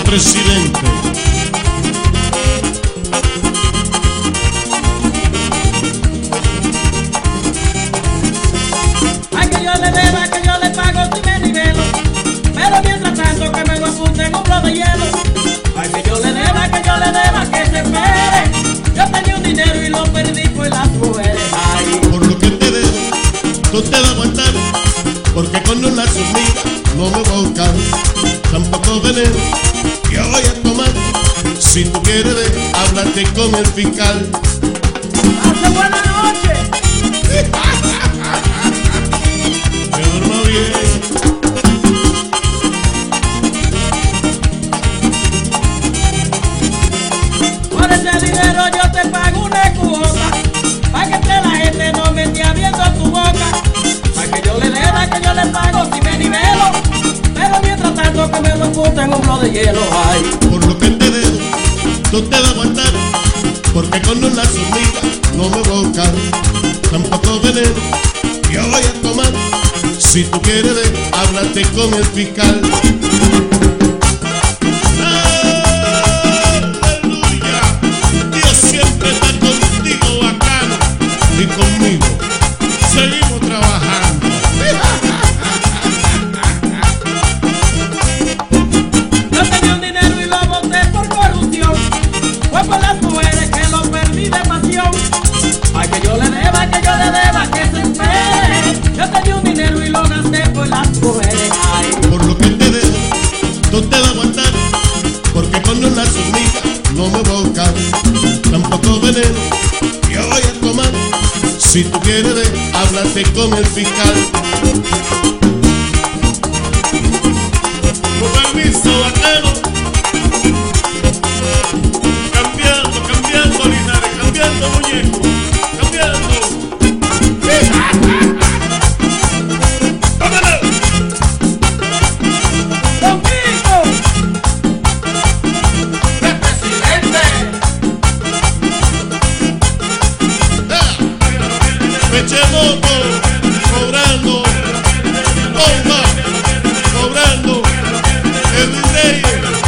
presidente. Ay, que yo le deba, que yo le pago si me nivelo, pero mientras tanto que me lo apunte en un bloque de hielo. Ay, que yo le deba, que yo le deba, que se espere. Yo tenía un dinero y lo perdí por las mujeres. Ay, Por lo que te debo, tú te vas a aguantar, porque con una subida no me voy a buscar. Tampoco veneno, yo voy a tomar. Si tú quieres ver, háblate con el fiscal. hace buena noche. Que duerma bien. Por ese dinero yo te pago una cuota, pa' que entre la gente no me esté abriendo tu boca. Pa' que yo le deba, que yo le pago si me nivelo, pero mientras tanto que me lo apunte en un bloque de hielo. Ay, Por lo que te debo, tú te vas a aguantar, porque con una subida no me voy a buscar. Tampoco veneno, yo voy a tomar. Si tú quieres ver, háblate con el fiscal. ¡Aleluya! Dios siempre está contigo, bacano, y conmigo. Seguimos trabajando. yo tenía un dinero y lo boté por corrupción, fue por las mujeres que lo perdí de pasión. Ay, que yo le deba, que yo le deba, que se espere. Yo tenía un dinero y lo gasté por las mujeres. Ay, Por lo que te debo, tú te vas a aguantar, porque con una subida no me voy a buscar. Tampoco veneno, yo voy a tomar. Si tú quieres ver, háblate con el fiscal. Con permiso, bacano. Cambiando, cambiando, Linares, cambiando, muñeco, cambiando. ¡Tómalo! Don Cristo, presidente. Peche Moto, cobrando, bomba, cobrando, el rey,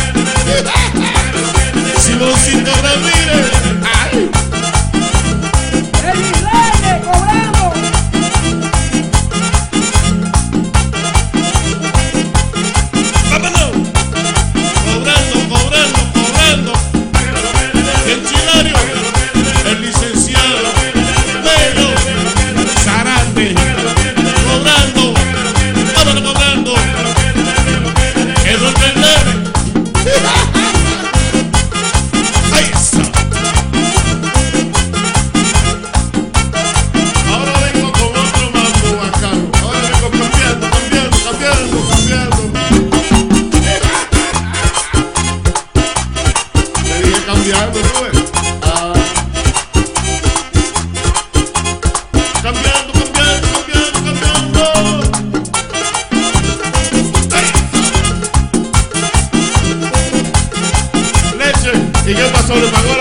Simoncito Ramírez, ¡ay! El Israel cobramos. ¡Vámonos! Cobrando, cobrando, cobrando, el chilario, el licenciado, Negro, Zarate, cobrando, vámonos cobrando, que no te leve. ¡Ahí está! Ahora vengo con otro mambo bacano. Ahora vengo cambiando, cambiando, cambiando, cambiando. Te dije cambiando, ¿no ves? Cambiando, cambiando, cambiando, cambiando. Ay. Leche. ¿Y qué pasó? ¿Le pagó